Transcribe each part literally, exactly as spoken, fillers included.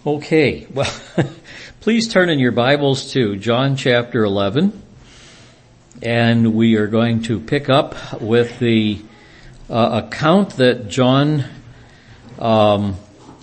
Okay, well, please turn in your Bibles to John chapter eleven, and we are going to pick up with the uh, account that John, um,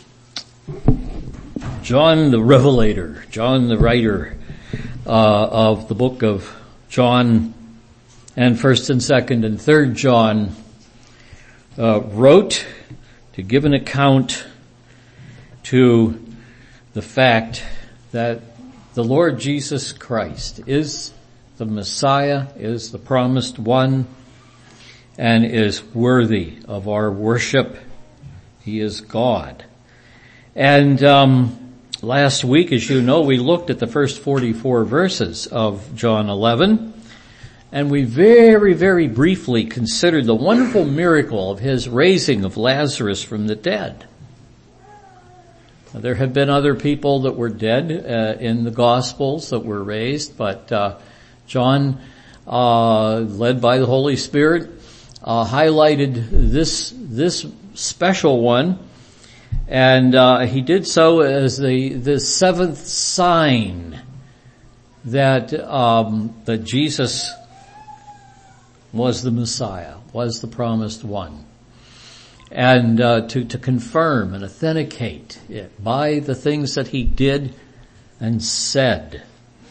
John the Revelator, John the writer uh, of the book of John and First and Second and Third John uh, wrote to give an account to the fact that the Lord Jesus Christ is the Messiah, is the promised one, and is worthy of our worship. He is God. And um, last week, as you know, we looked at the first forty-four verses of John eleven, and we very, very briefly considered the wonderful miracle of his raising of Lazarus from the dead. There have been other people that were dead uh, in the Gospels that were raised, but uh, John, uh, led by the Holy Spirit, uh, highlighted this this special one, and uh, he did so as the the seventh sign that um, that Jesus was the Messiah, was the promised one. And uh, to, to confirm and authenticate it by the things that he did and said.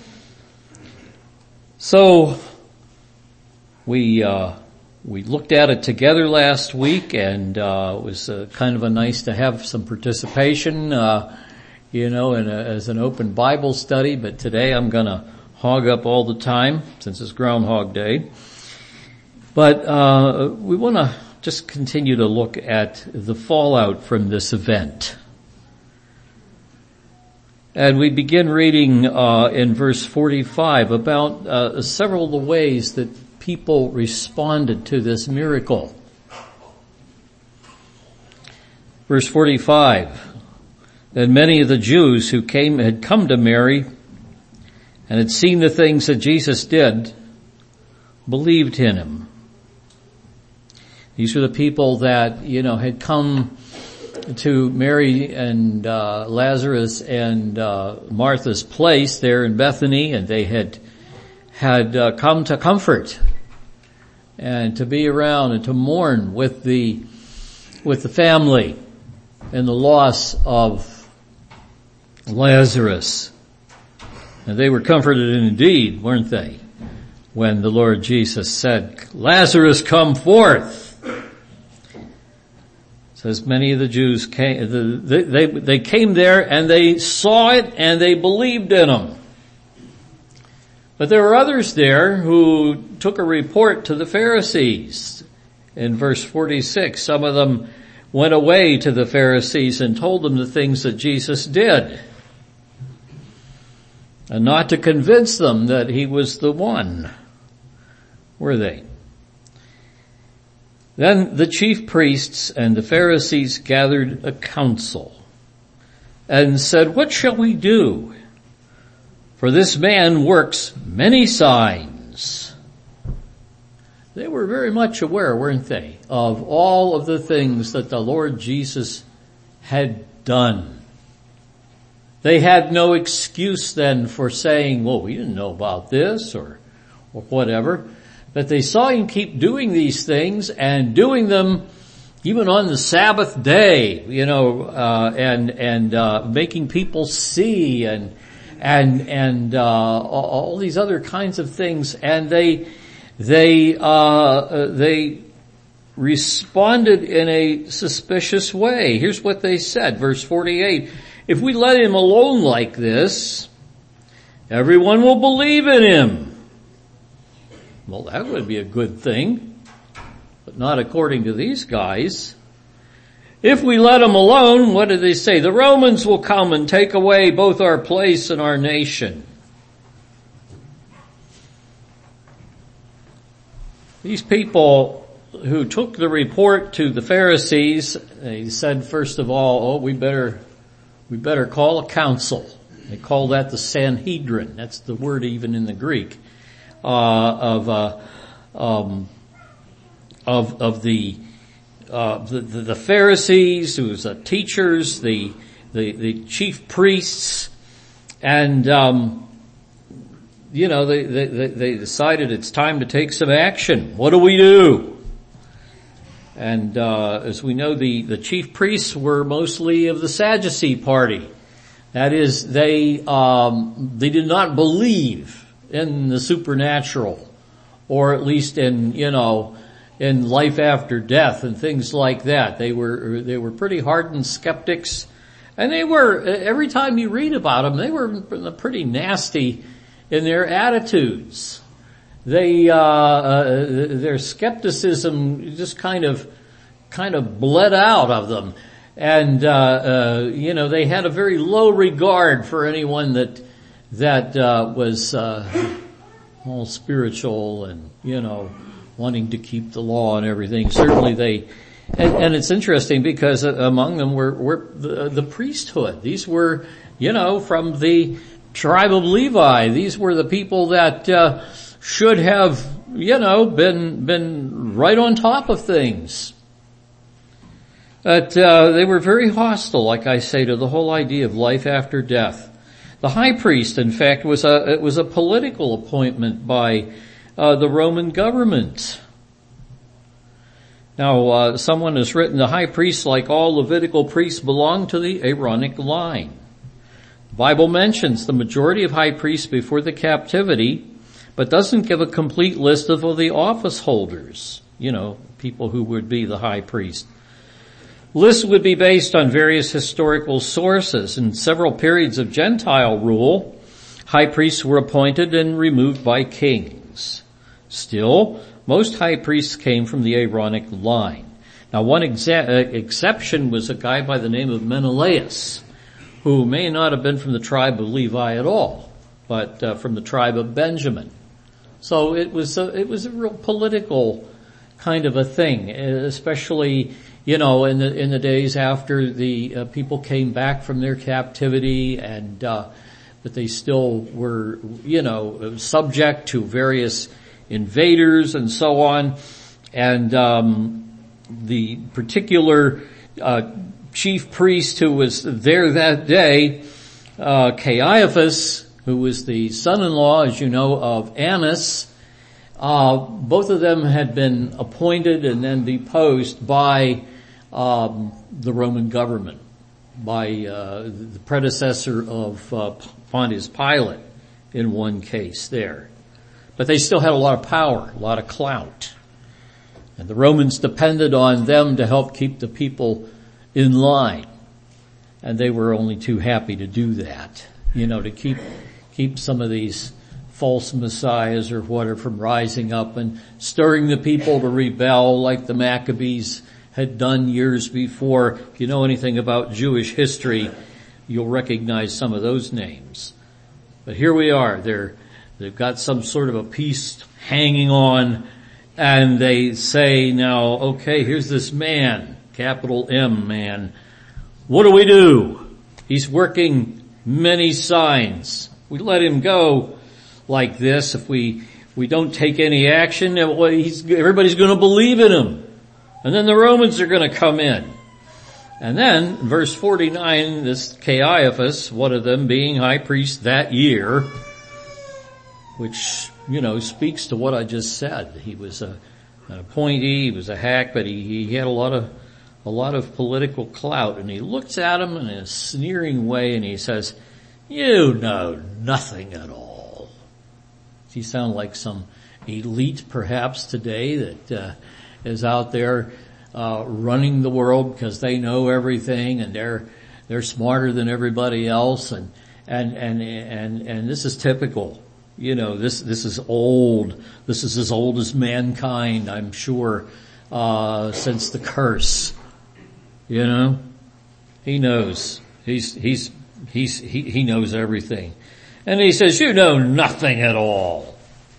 So we uh, we looked at it together last week, and uh, it was uh, kind of a nice to have some participation, uh, you know, in a, as an open Bible study. But today I'm going to hog up all the time since it's Groundhog Day. But uh, we want to just continue to look at the fallout from this event. And we begin reading uh, in verse forty-five about uh, several of the ways that people responded to this miracle. Verse forty-five, then many of the Jews who came had come to Mary and had seen the things that Jesus did believed in him. These were the people that, you know, had come to Mary and uh, Lazarus and uh, Martha's place there in Bethany, and they had had uh, come to comfort and to be around and to mourn with the with the family and the loss of Lazarus. And they were comforted indeed, weren't they, when the Lord Jesus said, "Lazarus, come forth." Says many of the Jews came, they, they, they came there and they saw it and they believed in him. But there were others there who took a report to the Pharisees. In verse forty-six, some of them went away to the Pharisees and told them the things that Jesus did, and not to convince them that he was the one, were they? Then the chief priests and the Pharisees gathered a council and said, "What shall we do? For this man works many signs." They were very much aware, weren't they, of all of the things that the Lord Jesus had done. They had no excuse then for saying, well, we didn't know about this or, or whatever. But they saw him keep doing these things and doing them even on the Sabbath day, you know, uh, and, and, uh, making people see and, and, and, uh, all these other kinds of things. And they, they, uh, they responded in a suspicious way. Here's what they said, verse forty-eight. "If we let him alone like this, everyone will believe in him." Well, that would be a good thing, but not according to these guys. "If we let him alone," what do they say? "The Romans will come and take away both our place and our nation." These people who took the report to the Pharisees, they said, first of all, oh, we better, we better call a council. They call that the Sanhedrin. That's the word even in the Greek. Uh, of, uh, um, of, of the, uh, the, the Pharisees, who was the teachers, the, the, the chief priests, and, um, you know, they, they, they decided it's time to take some action. What do we do? And, uh, as we know, the, the chief priests were mostly of the Sadducee party. That is, they, um, they did not believe in the supernatural, or at least in, you know, in life after death and things like that. They were, they were pretty hardened skeptics. And they were, every time you read about them, they were pretty nasty in their attitudes. They, uh, uh, their skepticism just kind of, kind of bled out of them. And, uh, uh, you know, they had a very low regard for anyone that, that, uh, was, uh, all spiritual and, you know, wanting to keep the law and everything. Certainly they, and, and it's interesting because among them were, were the, the priesthood. These were, you know, from the tribe of Levi. These were the people that, uh, should have, you know, been, been right on top of things. But, uh, they were very hostile, like I say, to the whole idea of life after death. The high priest, in fact, was a, it was a political appointment by, uh, the Roman government. Now, uh, someone has written, the high priest, like all Levitical priests, belonged to the Aaronic line. The Bible mentions the majority of high priests before the captivity, but doesn't give a complete list of all the office holders, you know, people who would be the high priest. Lists would be based on various historical sources. In several periods of Gentile rule, high priests were appointed and removed by kings. Still, most high priests came from the Aaronic line. Now, one exa- uh, exception was a guy by the name of Menelaus, who may not have been from the tribe of Levi at all, but uh, from the tribe of Benjamin. So it was a, it was a real political kind of a thing, especially, you know, in the in the days after the uh, people came back from their captivity, and uh, but they still were, you know, subject to various invaders and so on. And um the particular uh chief priest who was there that day, uh Caiaphas, who was the son-in-law, as you know, of Annas, uh both of them had been appointed and then deposed by um the Roman government, by uh the predecessor of uh, Pontius Pilate in one case there. But they still had a lot of power, a lot of clout. And the Romans depended on them to help keep the people in line. And they were only too happy to do that, you know, to keep, keep some of these false messiahs or whatever from rising up and stirring the people to rebel like the Maccabees had done years before. If you know anything about Jewish history, you'll recognize some of those names. But here we are. They're They've got some sort of a peace hanging on, and they say now, okay, here's this man, capital M man. What do we do? He's working many signs. We let him go like this. If we, we don't take any action, he's, everybody's going to believe in him. And then the Romans are going to come in. And then, verse forty-nine, this Caiaphas, one of them being high priest that year, which, you know, speaks to what I just said. He was a, an appointee, he was a hack, but he, he had a lot of, a lot of political clout. And he looks at him in a sneering way and he says, "You know nothing at all." Does he sound like some elite perhaps today that, uh, is out there, uh, running the world because they know everything and they're, they're smarter than everybody else, and, and, and, and, and this is typical. You know, this, this is old. This is as old as mankind, I'm sure, uh, since the curse. You know? He knows. He's, he's, he's, he, he knows everything. And he says, "You know nothing at all."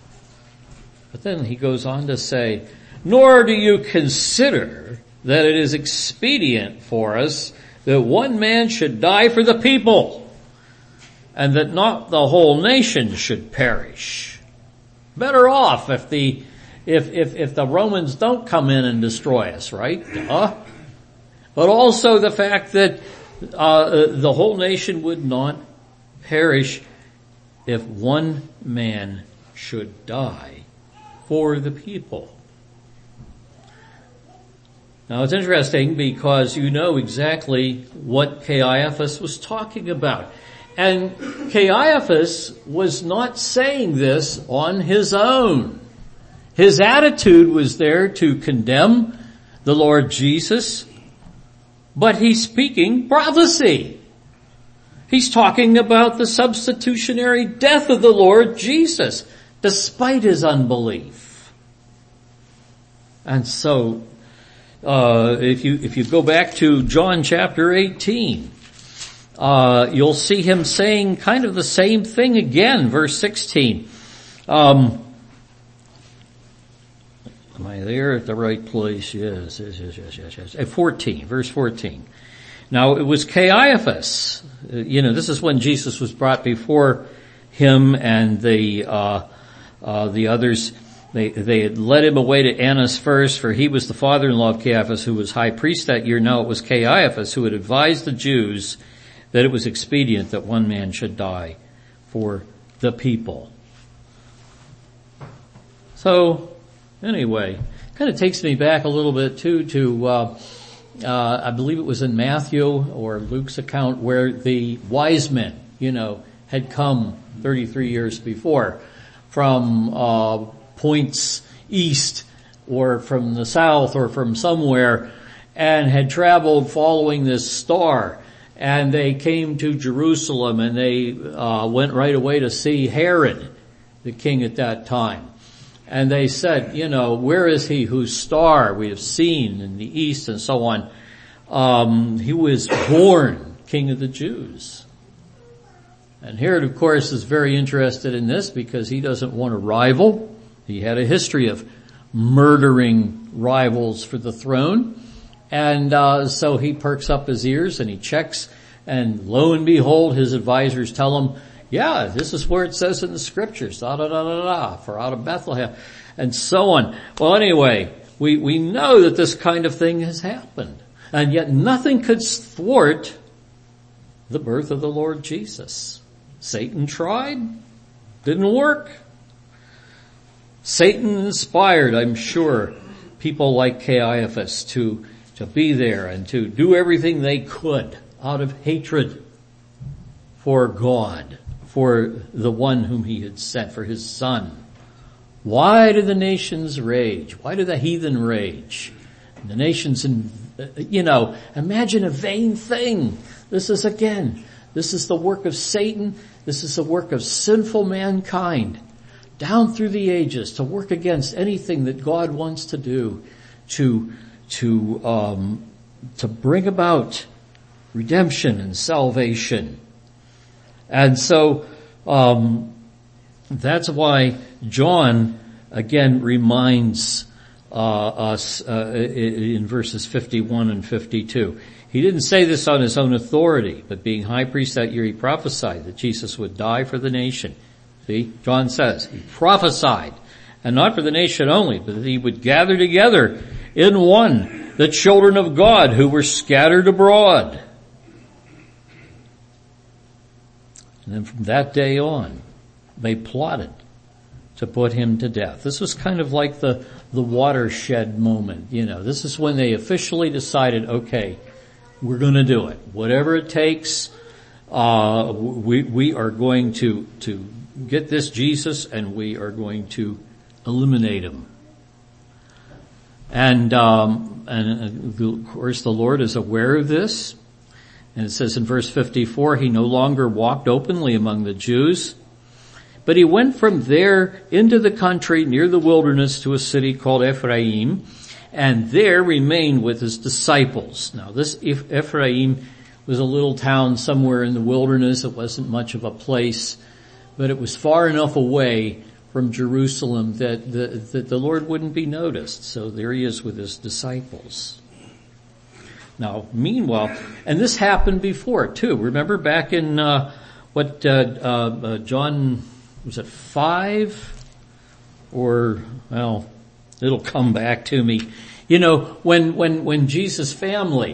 But then he goes on to say, "Nor do you consider that it is expedient for us that one man should die for the people, and that not the whole nation should perish." Better off if the, if, if, if the Romans don't come in and destroy us, right? Duh. But also the fact that, uh, the whole nation would not perish if one man should die for the people. Now it's interesting because you know exactly what Caiaphas was talking about. And Caiaphas was not saying this on his own. His attitude was there to condemn the Lord Jesus, but he's speaking prophecy. He's talking about the substitutionary death of the Lord Jesus, despite his unbelief. And so, uh, if you, if you go back to John chapter eighteen, uh, you'll see him saying kind of the same thing again, verse sixteen. Um, Am I there at the right place? Yes, yes, yes, yes, yes, yes. At fourteen, verse fourteen. Now it was Caiaphas. You know, this is when Jesus was brought before him and the, uh, uh, the others. They, they had led him away to Annas first, for he was the father-in-law of Caiaphas, who was high priest that year. Now it was Caiaphas who had advised the Jews that it was expedient that one man should die for the people. So, anyway, kind of takes me back a little bit too to, uh, uh, I believe it was in Matthew or Luke's account where the wise men, you know, had come thirty-three years before from, uh, points east or from the south or from somewhere and had traveled following this star. And they came to Jerusalem and they, uh, went right away to see Herod, the king at that time. And they said, you know, where is he whose star we have seen in the east and so on? Um, he was born King of the Jews. And Herod, of course, is very interested in this because he doesn't want a rival. He had a history of murdering rivals for the throne. And uh, so he perks up his ears and he checks, and lo and behold, his advisors tell him, yeah, this is where it says in the scriptures, da da da da da, for out of Bethlehem, and so on. Well, anyway, we, we know that this kind of thing has happened. And yet nothing could thwart the birth of the Lord Jesus. Satan tried, didn't work. Satan inspired, I'm sure, people like Caiaphas to, to be there and to do everything they could out of hatred for God, for the one whom he had sent, for his son. Why do the nations rage? Why do the heathen rage? And the nations, in, you know, imagine a vain thing. This is again, this is the work of Satan. This is the work of sinful mankind down through the ages to work against anything that God wants to do to, to, um, to bring about redemption and salvation. And so, um, that's why John again reminds, uh, us, uh, in verses fifty-one and fifty-two. He didn't say this on his own authority, but being high priest that year, he prophesied that Jesus would die for the nation. See, John says, he prophesied, and not for the nation only, but that he would gather together in one the children of God who were scattered abroad. And then from that day on, they plotted to put him to death. This was kind of like the, the watershed moment, you know. This is when they officially decided, okay, we're gonna do it. Whatever it takes, uh, we, we are going to, to get this Jesus and we are going to eliminate him. And, um, and of course the Lord is aware of this. And it says in verse fifty-four, he no longer walked openly among the Jews, but he went from there into the country near the wilderness to a city called Ephraim, and there remained with his disciples. Now this Ephraim was a little town somewhere in the wilderness. It wasn't much of a place, but it was far enough away from Jerusalem that the, that the Lord wouldn't be noticed. So there he is with his disciples. Now, meanwhile, and this happened before too. Remember back in, uh, what, uh, uh, John, was it five? Or, well, it'll come back to me. You know, when, when, when Jesus' family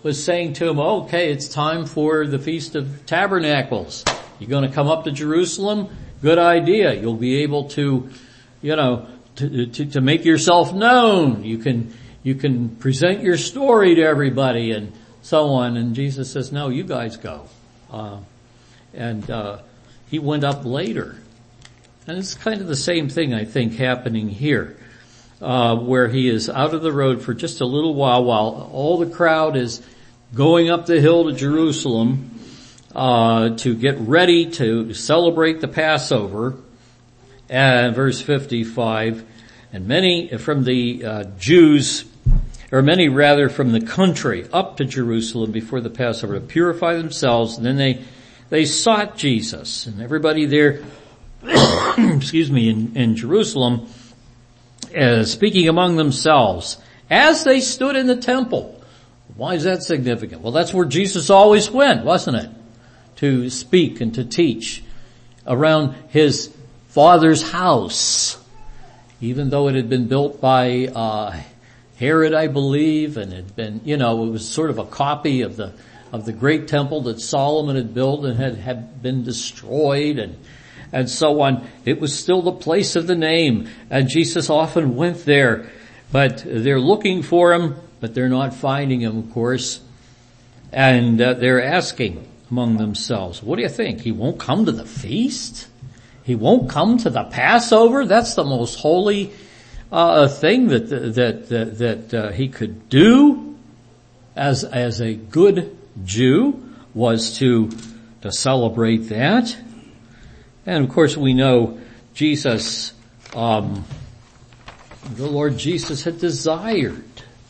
was saying to him, okay, it's time for the Feast of Tabernacles. You're going to come up to Jerusalem? Good idea. You'll be able to, you know, to, to, to make yourself known. You can, you can present your story to everybody and so on. And Jesus says, no, you guys go. Uh, and, uh, he went up later. And it's kind of the same thing, I think, happening here, uh, where he is out of the road for just a little while while all the crowd is going up the hill to Jerusalem, uh, to get ready to celebrate the Passover. And verse fifty-five, and many from the uh, Jews, or many rather from the country up to Jerusalem before the Passover to purify themselves, and then they, they sought Jesus, and everybody there, excuse me, in, in Jerusalem, uh, speaking among themselves as they stood in the temple. Why is that significant? Well, that's where Jesus always went, wasn't it? To speak and to teach around his Father's house, even though it had been built by uh Herod, I believe, and had been, you know, it was sort of a copy of the of the great temple that Solomon had built and had, had been destroyed and and so on. It was still the place of the name, and Jesus often went there, but they're looking for him, but they're not finding him, of course, and uh, they're asking among themselves, what do you think? He won't come to the feast? He won't come to the Passover? That's the most holy uh, thing that that that, that uh, he could do as as a good Jew, was to to celebrate that. And of course, we know Jesus, um, the Lord Jesus, had desired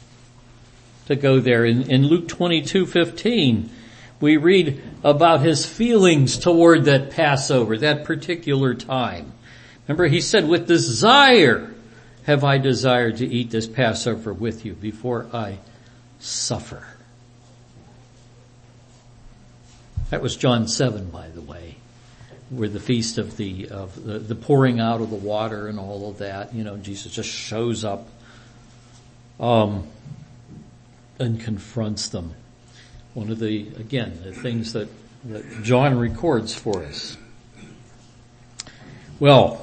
to go there. In, in Luke twenty-two fifteen, we read about his feelings toward that Passover, that particular time. Remember, he said, with desire have I desired to eat this Passover with you before I suffer. That was John seven, by the way, where the feast of the, of the, the pouring out of the water and all of that, you know, Jesus just shows up, um, and confronts them. One of the, again, the things that, that John records for us. Well,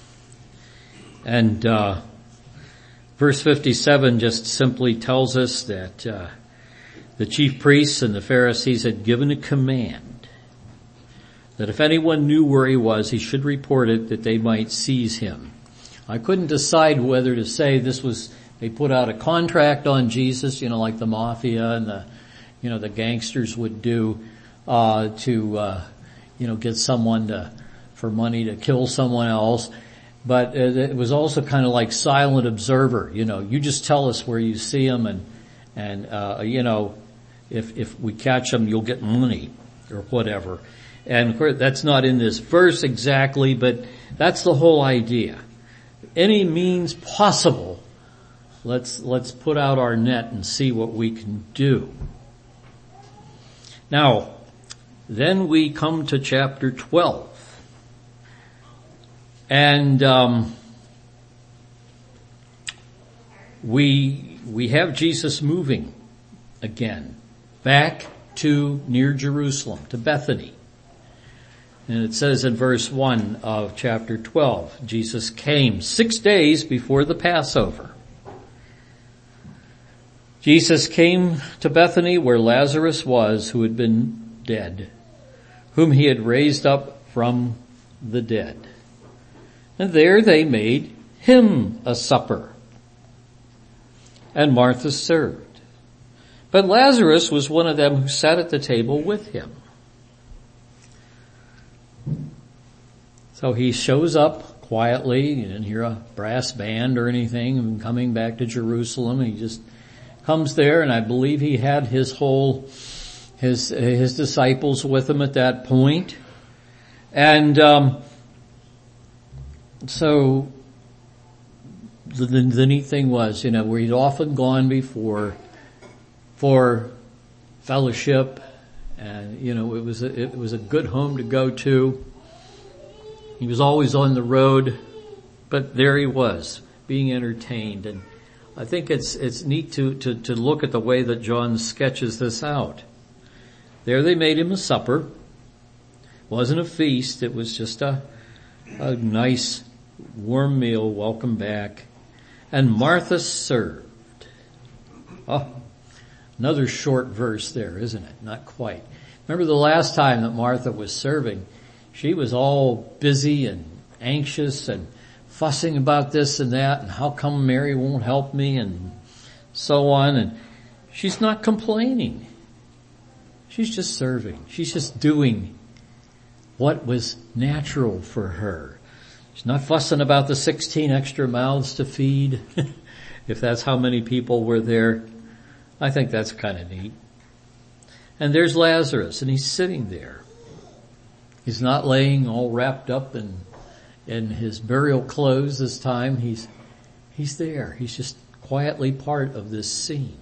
and, uh, verse fifty-seven just simply tells us that, uh, the chief priests and the Pharisees had given a command that if anyone knew where he was, he should report it, that they might seize him. I couldn't decide whether to say this was, they put out a contract on Jesus, you know, like the mafia and the, you know, the gangsters would do, uh, to, uh, you know, get someone to, for money to kill someone else. But it was also kind of like silent observer, you know, you just tell us where you see him and, and, uh, you know, if, if we catch him, you'll get money or whatever. And of course, that's not in this verse exactly, but that's the whole idea. Any means possible, let's, let's put out our net and see what we can do. Now, then we come to chapter twelve. And, um, we, we have Jesus moving again back to near Jerusalem, to Bethany. And it says in verse one of chapter twelve, Jesus came six days before the Passover. Jesus came to Bethany where Lazarus was, who had been dead, whom he had raised up from the dead. And there they made him a supper. And Martha served. But Lazarus was one of them who sat at the table with him. So he shows up quietly. You didn't hear a brass band or anything coming back to Jerusalem. He just comes there, and I believe he had his whole, his, his disciples with him at that point. And, um, so the, the, the neat thing was, you know, where he'd often gone before for fellowship, and, you know, it was a, it was a good home to go to. He was always on the road, but there he was, being entertained. And I think it's, it's neat to, to, to look at the way that John sketches this out. There they made him a supper. It wasn't a feast. It was just a, a nice warm meal. Welcome back. And Martha served. Oh, another short verse there, isn't it? Not quite. Remember the last time that Martha was serving, she was all busy and anxious and fussing about this and that and how come Mary won't help me and so on. And she's not complaining. She's just serving. She's just doing what was natural for her. She's not fussing about the sixteen extra mouths to feed, if that's how many people were there. I think that's kind of neat. And there's Lazarus, and he's sitting there. He's not laying all wrapped up in, in his burial clothes this time. He's, he's there. He's just quietly part of this scene.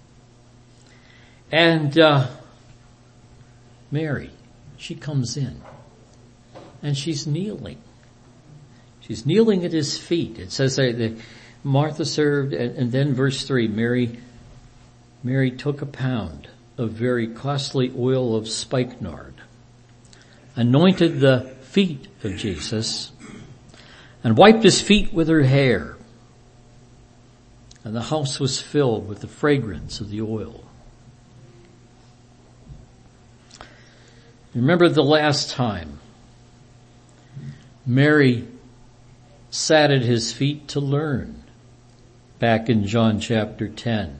And, uh, Mary, she comes in and she's kneeling. She's kneeling at his feet. It says that Martha served, and, and then verse three, Mary, Mary took a pound of very costly oil of spikenard, anointed the feet of Jesus, and wiped his feet with her hair. And the house was filled with the fragrance of the oil. Remember the last time Mary sat at his feet to learn, back in John chapter ten.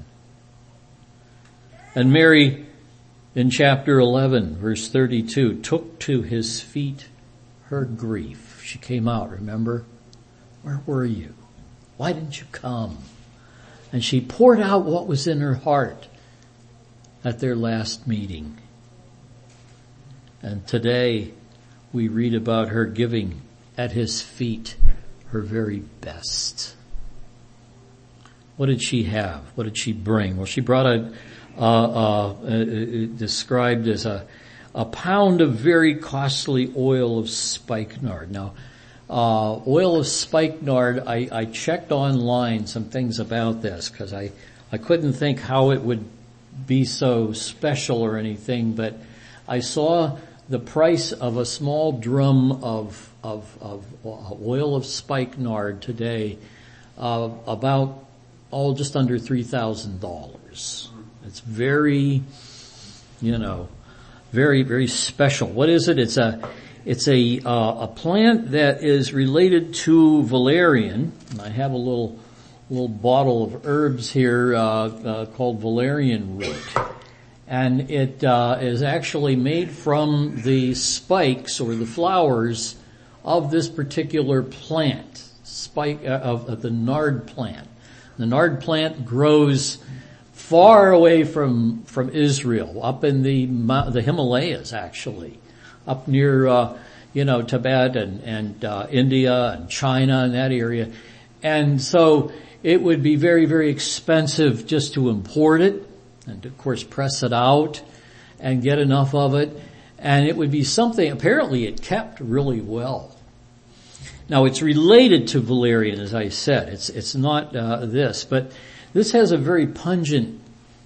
And Mary, in chapter eleven, verse thirty-two, took to his feet her grief. She came out, remember? Where were you? Why didn't you come? And she poured out what was in her heart at their last meeting. And today we read about her giving at his feet her very best. What did she have? What did she bring? Well, she brought a, uh, uh, uh described as a, a pound of very costly oil of spikenard. Now, uh, oil of spikenard, I, I checked online some things about this because I, I couldn't think how it would be so special or anything, but I saw the price of a small drum of of, of oil of spikenard today, uh, about all just under three thousand dollars. It's very, you know, very very special. What is it? It's a it's a uh, a plant that is related to valerian. I have a little little bottle of herbs here uh, uh called valerian root. And it uh, is actually made from the spikes or the flowers of this particular plant, spike uh, of, of the nard plant. The nard plant grows far away from from Israel, up in the the Himalayas, actually, up near uh, you know Tibet and and uh, India and China and that area, and so it would be very very expensive just to import it. And of course press it out and get enough of it. And it would be something, apparently it kept really well. Now it's related to valerian, as I said. It's, it's not, uh, this, but this has a very pungent,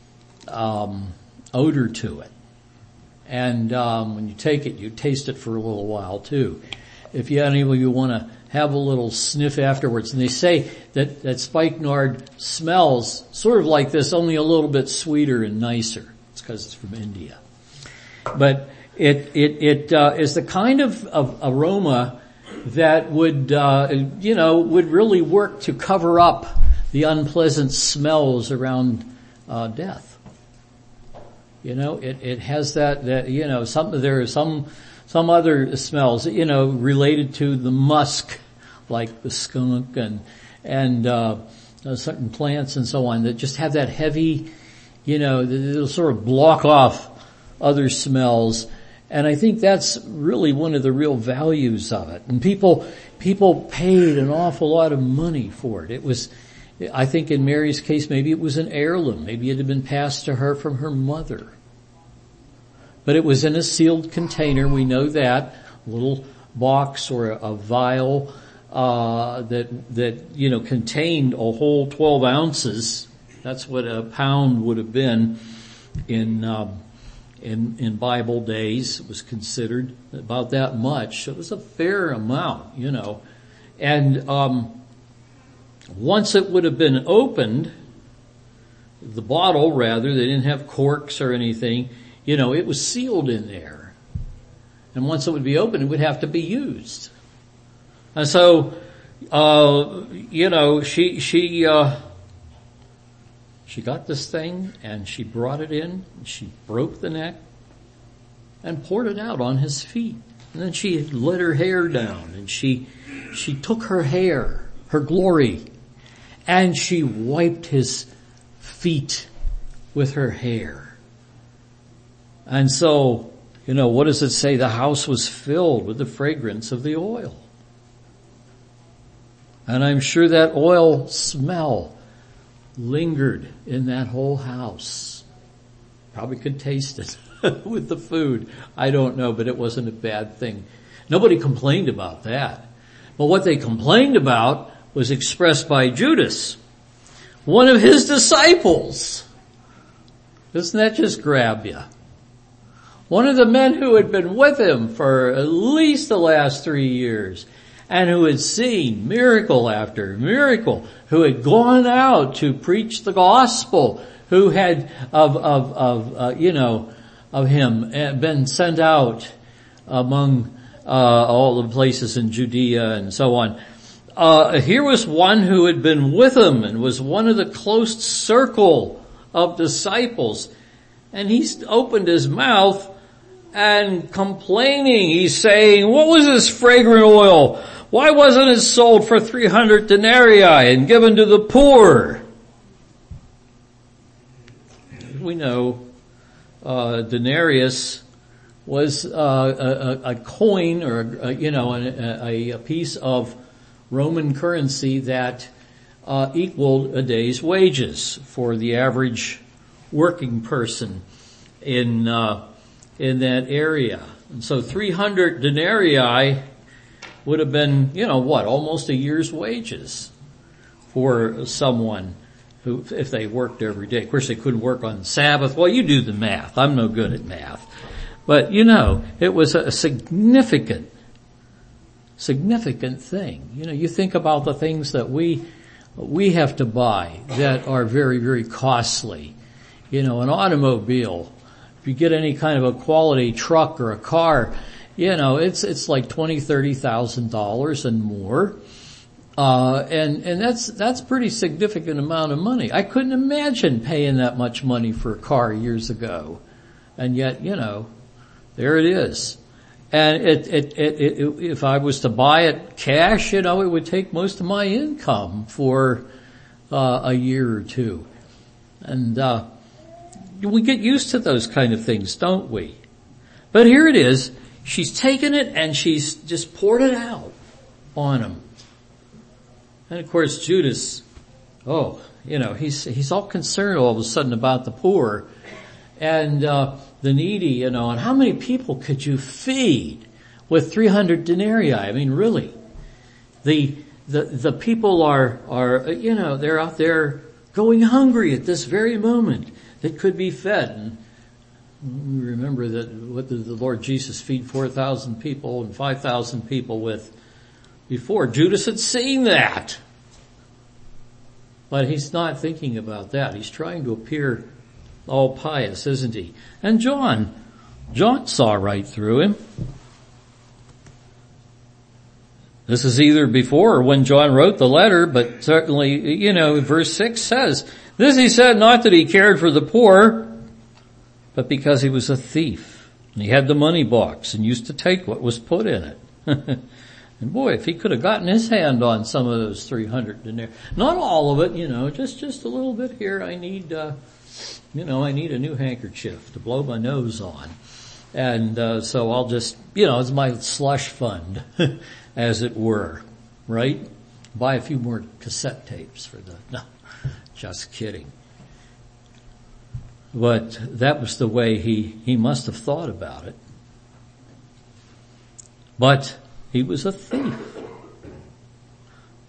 um, odor to it. And, um, when you take it, you taste it for a little while too. If you any of you want to have a little sniff afterwards. And they say that, that spikenard smells sort of like this, only a little bit sweeter and nicer. It's because it's from India. But it, it, it, uh, is the kind of, of aroma that would, uh, you know, would really work to cover up the unpleasant smells around, uh, death. You know, it, it has that, that, you know, some, there are some, Some other smells, you know, related to the musk, like the skunk and, and, uh, certain plants and so on that just have that heavy, you know, it'll sort of block off other smells. And I think that's really one of the real values of it. And people, people paid an awful lot of money for it. It was, I think in Mary's case, maybe it was an heirloom. Maybe it had been passed to her from her mother. But it was in a sealed container, we know that, a little box or a, a vial, uh, that, that, you know, contained a whole twelve ounces. That's what a pound would have been in, um, in, in Bible days. It was considered about that much. So it was a fair amount, you know. And, um, once it would have been opened, the bottle rather, they didn't have corks or anything, you know, it was sealed in there. And once it would be opened, it would have to be used. And so, uh, you know, she, she, uh, she got this thing and she brought it in, and she broke the neck and poured it out on his feet. And then she let her hair down and she, she took her hair, her glory, and she wiped his feet with her hair. And so, you know, what does it say? The house was filled with the fragrance of the oil. And I'm sure that oil smell lingered in that whole house. Probably could taste it with the food. I don't know, but it wasn't a bad thing. Nobody complained about that. But what they complained about was expressed by Judas, one of his disciples. Doesn't that just grab you? One of the men who had been with him for at least the last three years and who had seen miracle after miracle, who had gone out to preach the gospel, who had of, of, of, uh, you know, of him been sent out among, uh, all the places in Judea and so on. Uh, here was one who had been with him and was one of the close circle of disciples. And he's opened his mouth and complaining. He's saying, what was this fragrant oil? Why wasn't it sold for three hundred denarii and given to the poor? We know, uh, denarius was, uh, a, a coin or, a, you know, a, a piece of Roman currency that, uh, equaled a day's wages for the average working person in, uh, in that area. And so three hundred denarii would have been, you know, what, almost a year's wages for someone who, if they worked every day. Of course, they couldn't work on Sabbath. Well, you do the math. I'm no good at math. But, you know, it was a significant, significant thing. You know, you think about the things that we, we have to buy that are very, very costly. You know, an automobile, if you get any kind of a quality truck or a car, you know, it's, it's like twenty, thirty thousand dollars and more. Uh, and, and that's, that's pretty significant amount of money. I couldn't imagine paying that much money for a car years ago. And yet, you know, there it is. And it, it, it, it, if I was to buy it cash, you know, it would take most of my income for, uh, a year or two. And, uh, we get used to those kind of things, don't we? But here it is. She's taken it and she's just poured it out on him. And of course Judas, oh, you know, he's, he's all concerned all of a sudden about the poor and, uh, the needy, you know, and how many people could you feed with three hundred denarii? I mean, really, the, the, the people are, are, you know, they're out there going hungry at this very moment that could be fed. And we remember that what did the Lord Jesus feed four thousand people and five thousand people with before? Judas had seen that. But he's not thinking about that. He's trying to appear all pious, isn't he? And John, John saw right through him. This is either before or when John wrote the letter, but certainly, you know, verse six says, this he said not that he cared for the poor, but because he was a thief. And he had the money box and used to take what was put in it. And boy, if he could have gotten his hand on some of those three hundred denarii, not all of it, you know, just, just a little bit here. I need, uh, you know, I need a new handkerchief to blow my nose on. And, uh, so I'll just, you know, it's my slush fund, as it were, right? Buy a few more cassette tapes for the, no, just kidding. But that was the way he, he must have thought about it. But he was a thief.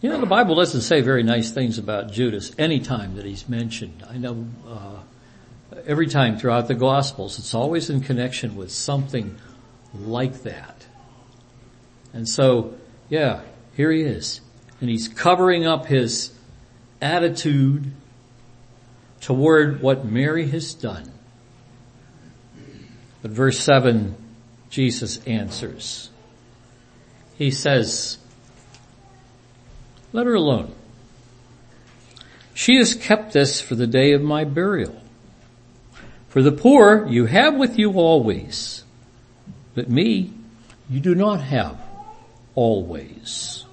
You know, the Bible doesn't say very nice things about Judas any time that he's mentioned. I know uh, every time throughout the Gospels, it's always in connection with something like that. And so, yeah, here he is. And he's covering up his attitude toward what Mary has done. But verse seven, Jesus answers. He says, let her alone. She has kept this for the day of my burial. For the poor you have with you always, but me you do not have always.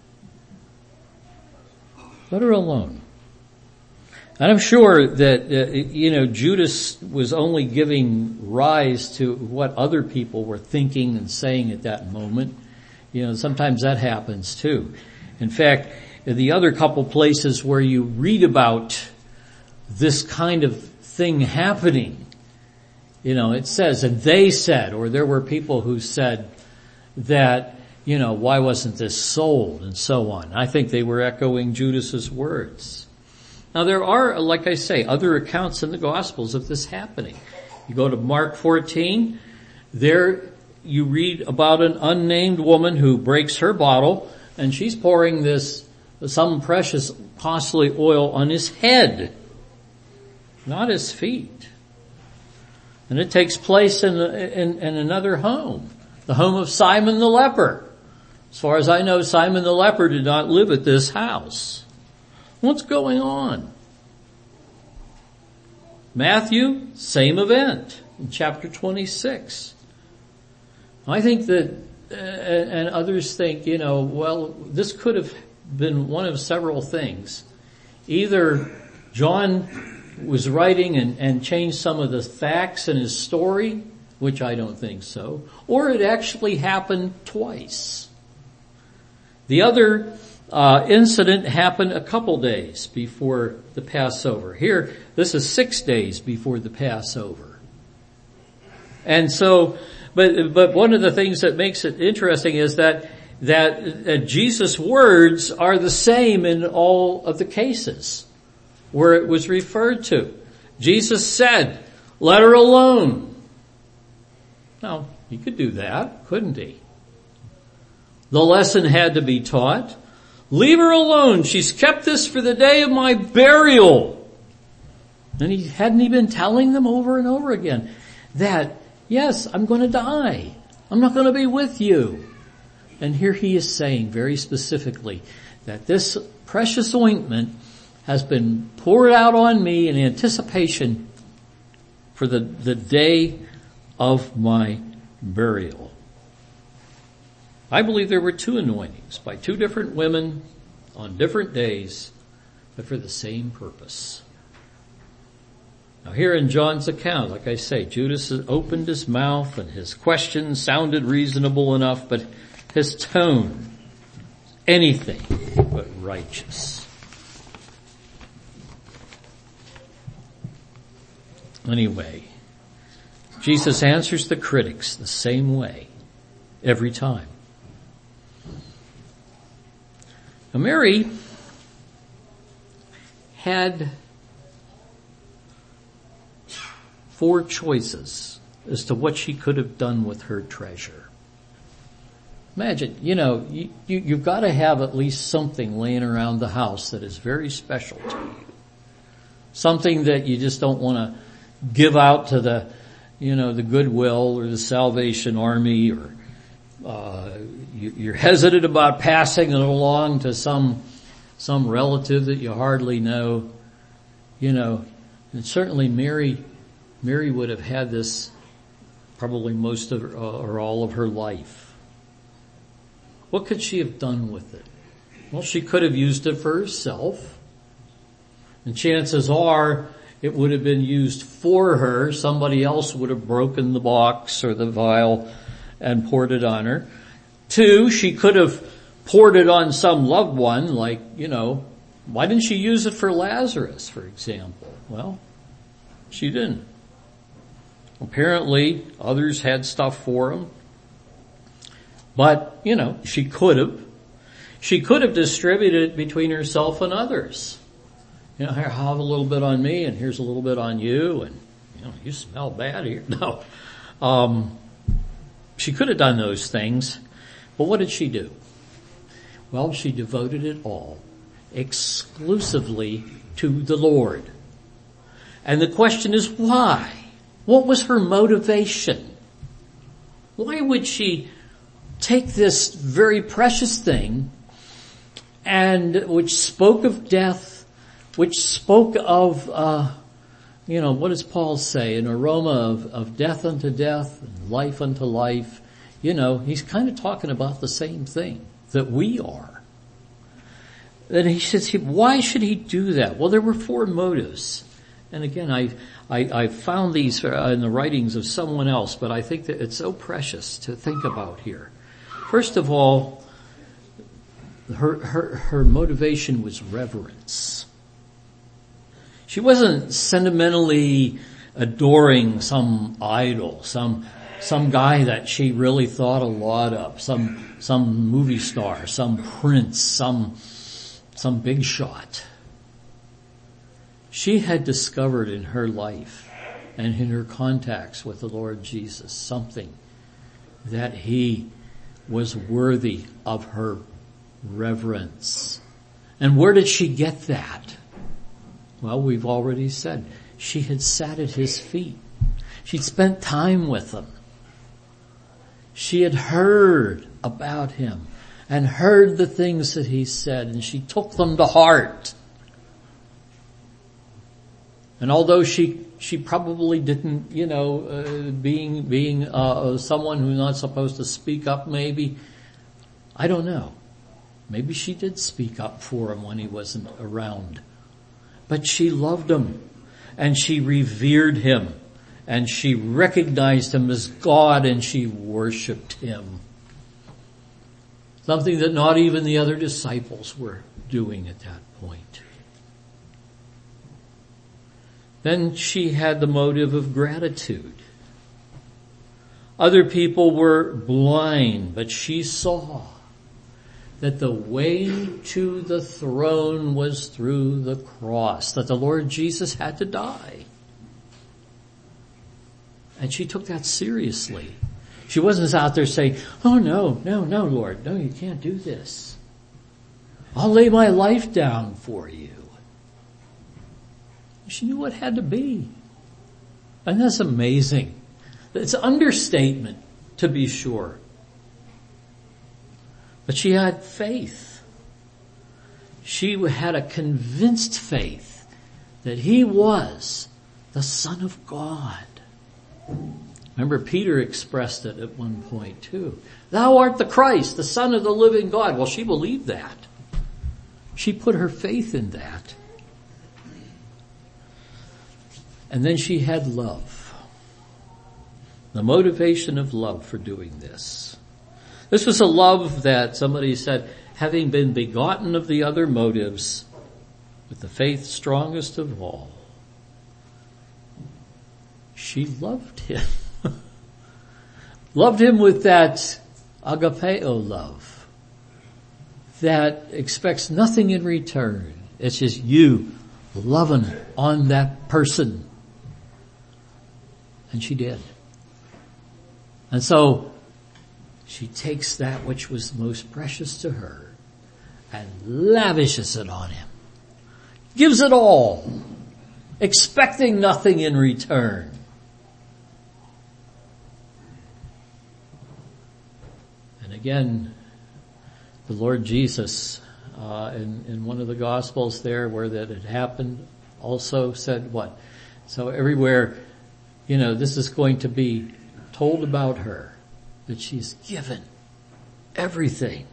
Let her alone. And I'm sure that, uh, you know, Judas was only giving rise to what other people were thinking and saying at that moment. You know, sometimes that happens too. In fact, the other couple places where you read about this kind of thing happening, you know, it says, and they said, or there were people who said that, you know, why wasn't this sold and so on. I think they were echoing Judas's words. Now there are, like I say, other accounts in the Gospels of this happening. You go to Mark fourteen, there you read about an unnamed woman who breaks her bottle, and she's pouring this, some precious, costly oil on his head, not his feet. And it takes place in, in, in another home, the home of Simon the leper. As far as I know, Simon the leper did not live at this house. What's going on? Matthew, same event in chapter twenty-six. I think that, uh, and others think, you know, well, this could have been one of several things. Either John was writing and, and changed some of the facts in his story, which I don't think so, or it actually happened twice. The other Uh, incident happened a couple days before the Passover. Here, this is six days before the Passover. And so, but, but one of the things that makes it interesting is that, that uh, Jesus' words are the same in all of the cases where it was referred to. Jesus said, let her alone. Now, he could do that, couldn't he? The lesson had to be taught. Leave her alone. She's kept this for the day of my burial. And he hadn't he been telling them over and over again that, yes, I'm going to die. I'm not going to be with you. And here he is saying very specifically that this precious ointment has been poured out on me in anticipation for the, the day of my burial. I believe there were two anointings by two different women on different days, but for the same purpose. Now here in John's account, like I say, Judas opened his mouth and his questions sounded reasonable enough, but his tone, anything but righteous. Anyway, Jesus answers the critics the same way every time. Now Mary had four choices as to what she could have done with her treasure. Imagine, you know, you, you, you've got to have at least something laying around the house that is very special to you. Something that you just don't want to give out to the, you know, the Goodwill or the Salvation Army, or uh, you, you're hesitant about passing it along to some, some relative that you hardly know, you know. And certainly Mary, Mary would have had this probably most of her, uh, or all of her life. What could she have done with it? Well, she could have used it for herself. And chances are it would have been used for her. Somebody else would have broken the box or the vial and poured it on her. Two, she could have poured it on some loved one, like, you know, why didn't she use it for Lazarus, for example? Well, she didn't. Apparently, others had stuff for him. But, you know, she could have. She could have distributed it between herself and others. You know, here, have a little bit on me and here's a little bit on you, and you know, you smell bad here. No. Um, she could have done those things, but what did she do? Well, she devoted it all exclusively to the Lord. And the question is why? What was her motivation? Why would she take this very precious thing, and which spoke of death, which spoke of, uh, you know, what does Paul say? An aroma of, of death unto death, and life unto life. You know, he's kind of talking about the same thing that we are. And he says, why should he do that? Well, there were four motives. And again, I, I, I found these in the writings of someone else, but I think that it's so precious to think about here. First of all, her, her, her motivation was reverence. She wasn't sentimentally adoring some idol, some, some guy that she really thought a lot of, some, some movie star, some prince, some, some big shot. She had discovered in her life and in her contacts with the Lord Jesus something that he was worthy of her reverence. And where did she get that? Well, we've already said she had sat at his feet. She'd spent time with him. She had heard about him and heard the things that he said, and she took them to heart. And although she she probably didn't, you know, uh, being being uh, someone who's not supposed to speak up, maybe, I don't know. Maybe she did speak up for him when he wasn't around. But she loved him, and she revered him, and she recognized him as God, and she worshipped him. Something that not even the other disciples were doing at that point. Then she had the motive of gratitude. Other people were blind, but she saw that the way to the throne was through the cross, that the Lord Jesus had to die. And she took that seriously. She wasn't out there saying, oh no, no, no, Lord, no, you can't do this. I'll lay my life down for you. She knew what had to be. And that's amazing. It's an understatement, to be sure. But she had faith. She had a convinced faith that he was the Son of God. Remember, Peter expressed it at one point too. Thou art the Christ, the Son of the living God. Well, she believed that. She put her faith in that. And then she had love. The motivation of love for doing this. This was a love that somebody said, having been begotten of the other motives, with the faith strongest of all, she loved him. Loved him with that agapeo love that expects nothing in return. It's just you loving on that person. And she did. And so she takes that which was most precious to her and lavishes it on him. Gives it all, expecting nothing in return. And again, the Lord Jesus, uh, in, in one of the Gospels there where that had happened, also said what? So everywhere, you know, this is going to be told about her, that she's given everything.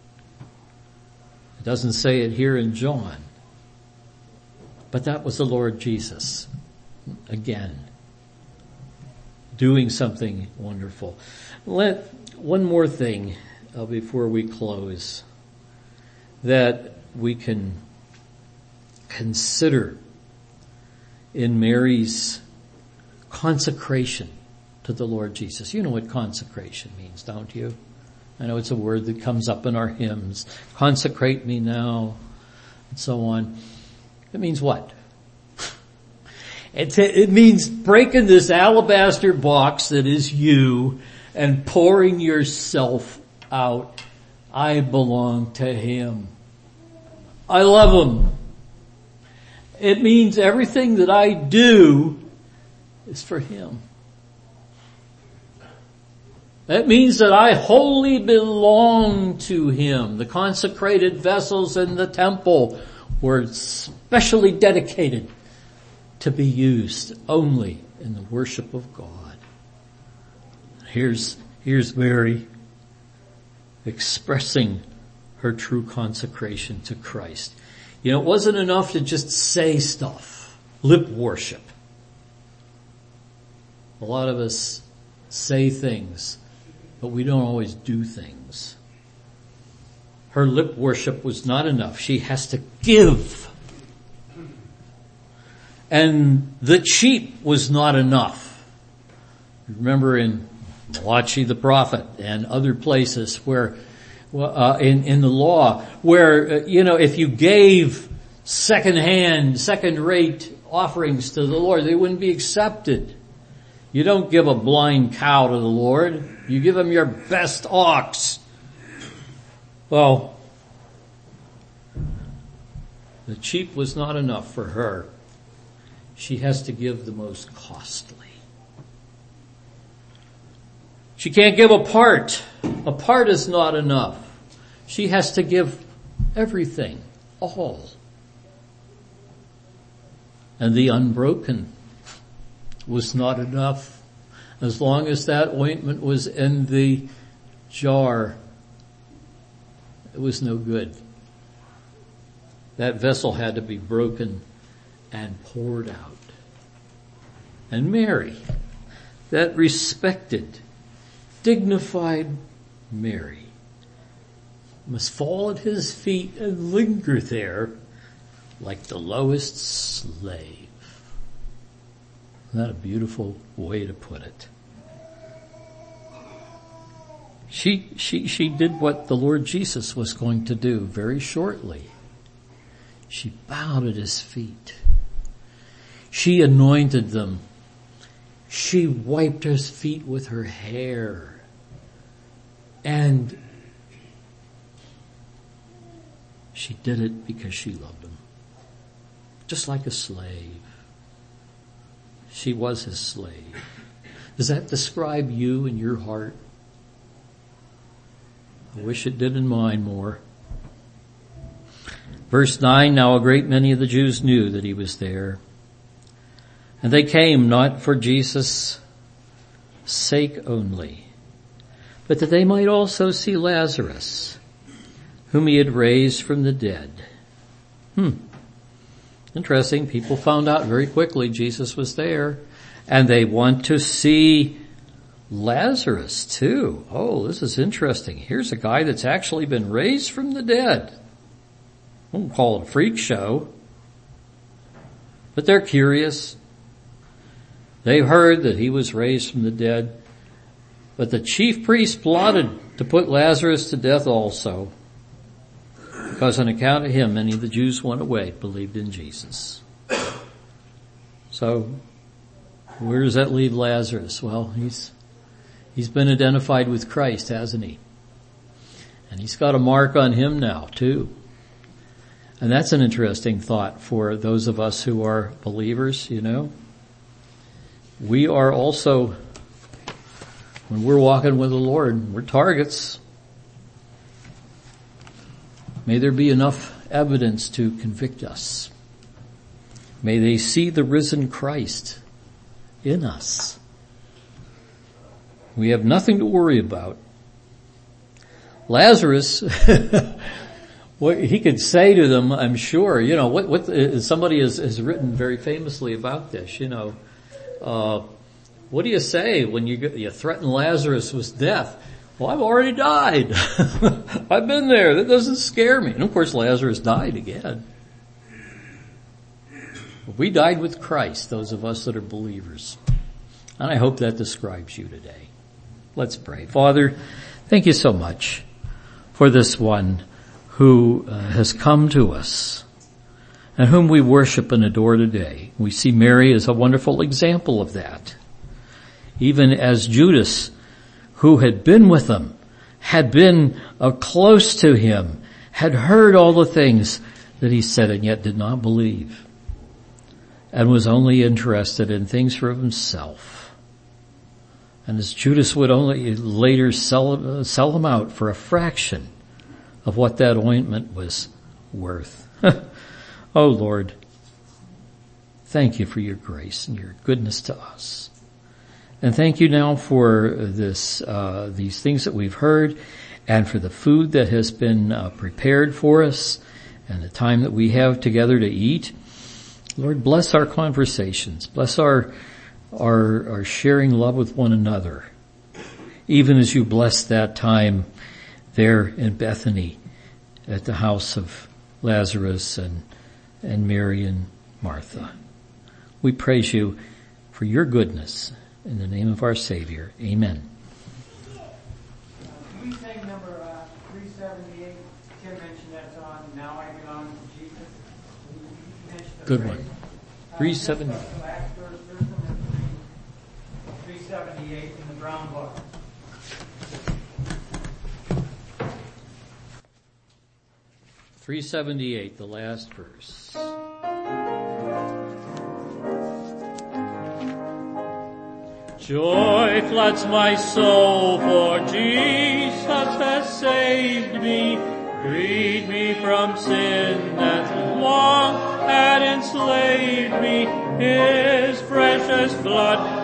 It doesn't say it here in John, but that was the Lord Jesus, again, doing something wonderful. Let, one more thing uh, before we close that we can consider in Mary's consecration to the Lord Jesus. You know what consecration means, don't you? I know it's a word that comes up in our hymns. Consecrate me now, and so on. It means what? It, it means breaking this alabaster box that is you and pouring yourself out. I belong to Him. I love Him. It means everything that I do is for Him. That means that I wholly belong to Him. The consecrated vessels in the temple were specially dedicated to be used only in the worship of God. Here's, here's Mary expressing her true consecration to Christ. You know, it wasn't enough to just say stuff, lip worship. A lot of us say things, but we don't always do things. Her lip worship was not enough. She has to give. And the cheap was not enough. Remember in Malachi the prophet and other places where, uh, in, in the law, where, uh, you know, if you gave second-hand, second-rate offerings to the Lord, they wouldn't be accepted. You don't give a blind cow to the Lord. You give Him your best ox. Well, the cheap was not enough for her. She has to give the most costly. She can't give a part. A part is not enough. She has to give everything, all. And the unbroken was not enough. As long as that ointment was in the jar, it was no good. That vessel had to be broken and poured out. And Mary, that respected, dignified Mary, must fall at His feet and linger there like the lowest slave. Isn't that a beautiful way to put it? She, she, she did what the Lord Jesus was going to do very shortly. She bowed at His feet. She anointed them. She wiped His feet with her hair. And she did it because she loved Him. Just like a slave. She was His slave. Does that describe you and your heart? I wish it did in mine more. Verse nine, now a great many of the Jews knew that He was there. And they came not for Jesus' sake only, but that they might also see Lazarus, whom He had raised from the dead. Hmm. Interesting. People found out very quickly Jesus was there, and they want to see Lazarus too. Oh, this is interesting. Here's a guy that's actually been raised from the dead. I won't call it a freak show, but they're curious. They've heard that He was raised from the dead, but the chief priests plotted to put Lazarus to death also, because on account of him, many of the Jews went away, believed in Jesus. So, where does that leave Lazarus? Well, he's, he's been identified with Christ, hasn't he? And He's got a mark on him now, too. And that's an interesting thought for those of us who are believers, you know. We are also, when we're walking with the Lord, we're targets. May there be enough evidence to convict us. May they see the risen Christ in us. We have nothing to worry about. Lazarus, what he could say to them, I'm sure, you know, what, what somebody has, has written very famously about this, you know, uh, what do you say when you, you threaten Lazarus with death? Well, I've already died. I've been there. That doesn't scare me. And of course, Lazarus died again. We died with Christ, those of us that are believers. And I hope that describes you today. Let's pray. Father, Thank you so much for this one who uh, has come to us and whom we worship and adore today. We see Mary as a wonderful example of that. Even as Judas, who had been with him, had been uh, close to him, had heard all the things that he said and yet did not believe, and was only interested in things for himself. And as Judas would only later sell, uh, sell him out for a fraction of what that ointment was worth. Oh Lord, thank you for your grace and your goodness to us. And thank you now for this, uh, these things that we've heard and for the food that has been uh, prepared for us and the time that we have together to eat. Lord, bless our conversations. Bless our, our, our sharing love with one another. Even as you bless that time there in Bethany at the house of Lazarus and, and Mary and Martha. We praise you for your goodness. In the name of our Savior, amen. Can we sing number uh, three seventy-eight? Tim mentioned that song, Now I Belong to Jesus. Good one. three seventy-eight. Uh, last verse, verse number three seventy-eight in the Brown Book. three seventy-eight, the last verse. Joy floods my soul, for Jesus has saved me, freed me from sin that long had enslaved me. His precious blood